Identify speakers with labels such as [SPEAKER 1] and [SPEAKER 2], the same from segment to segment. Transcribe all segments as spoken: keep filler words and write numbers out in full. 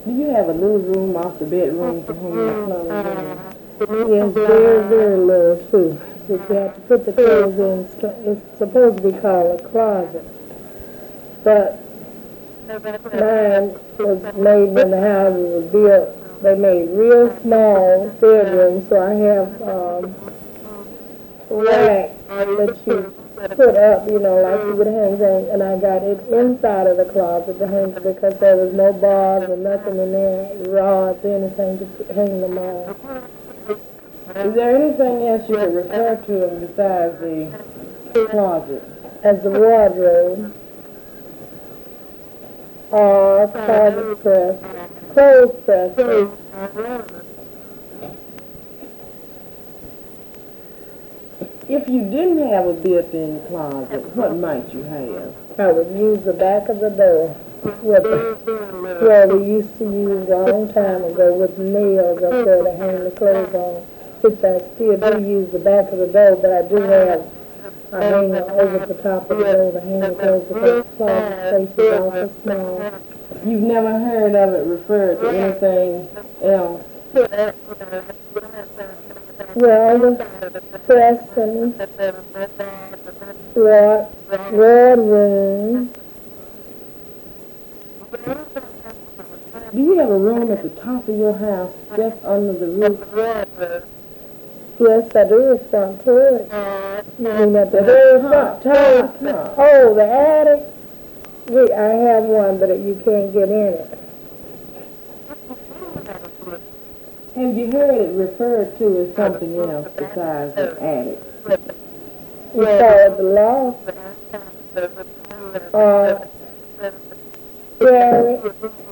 [SPEAKER 1] Do you have a little room off the bedroom to hang your clothes in?
[SPEAKER 2] Yes, very, very little too. But you have to put the clothes in. It's supposed to be called a closet. But mine was made when the house was built. They made real small bedrooms, so I have um, rack that you put up, you know, like you would hang things, and I got it inside of the closet to hang because there was no bars or nothing in there, rods, anything to hang them on.
[SPEAKER 1] Is there anything else you could refer to besides the closet?
[SPEAKER 2] As the wardrobe, or closet press, clothes press.
[SPEAKER 1] If you didn't have a built-in closet, what might you have?
[SPEAKER 2] I would use the back of the door with the, where we used to use a long time ago with nails up there to hang the clothes on, which I still do use the back of the door, but I do have a hanger over the top of the door to hang the clothes because the closet space is awful small.
[SPEAKER 1] You've never heard of it referred to anything else?
[SPEAKER 2] Well, the press and ward, wardroom.
[SPEAKER 1] Do you have a room at the top of your house, just under the roof?
[SPEAKER 2] Yes, I do. It's front porch. You mean at the very front top? Oh, the attic? We, I have one, but you can't get in it.
[SPEAKER 1] Have you heard it referred to as something else besides the attic?
[SPEAKER 2] You call it the loft? Or Gary?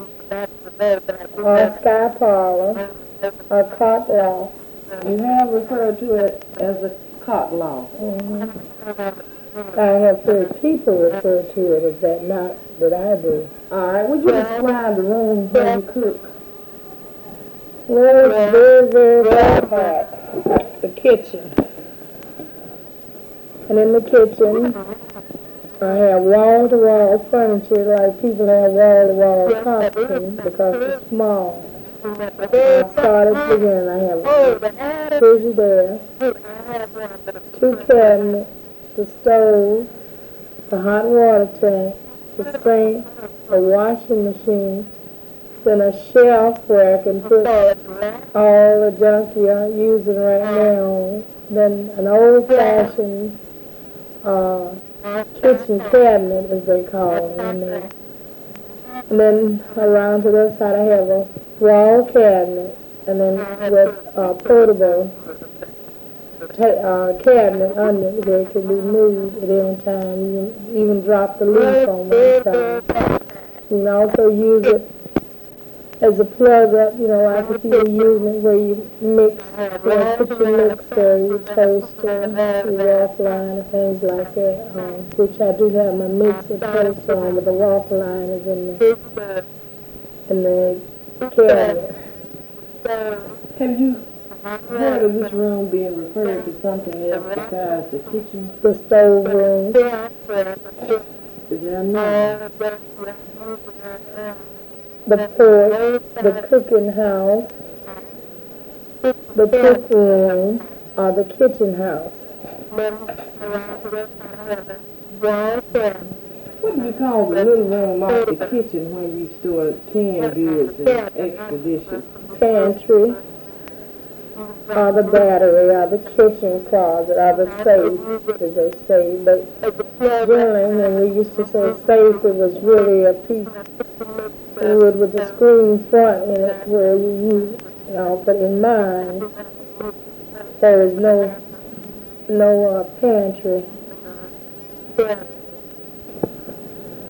[SPEAKER 2] Or sky parlor? Or cot loft?
[SPEAKER 1] You have referred to it as a cot loft.
[SPEAKER 2] Mm-hmm. I have heard people refer to it as that, not that I do.
[SPEAKER 1] All right, would you describe the room where you cook?
[SPEAKER 2] Well, it's very, very, very hot. The kitchen. And in the kitchen, I have wall-to-wall furniture like people have wall-to-wall costumes because it's small. I started at the beginning. I have a frigidaire, two cabinets, the stove, the hot water tank, the sink, the washing machine, then a shelf where I can put all the junk you're using right now, then an old-fashioned uh, kitchen cabinet, as they call it, in there. And then around to the other side I have a wall cabinet, and then with a portable ta uh, cabinet under it where it can be moved at any time. You can even drop the leaf on one side. You can also use it as a plug up, you know, like if you were using it where you mix, you know, put your mixer, your toaster, your waffle line, and things like that, um, which I do have my mixer toaster on, but the waffle line is in the, in the cabinet.
[SPEAKER 1] Have you heard of this room being referred to something else besides the kitchen?
[SPEAKER 2] The stove room.
[SPEAKER 1] Is there another?
[SPEAKER 2] The porch, the cooking house, the cook room, or the kitchen house.
[SPEAKER 1] What do you call the little room off the kitchen where you store canned goods and extra dishes?
[SPEAKER 2] Pantry, or the battery, or the kitchen closet, or the safe, as they say. But generally, when we used to say safe, it was really a piece of wood with a screen front in it where you use, you know, but in mine, there is no, no uh, pantry.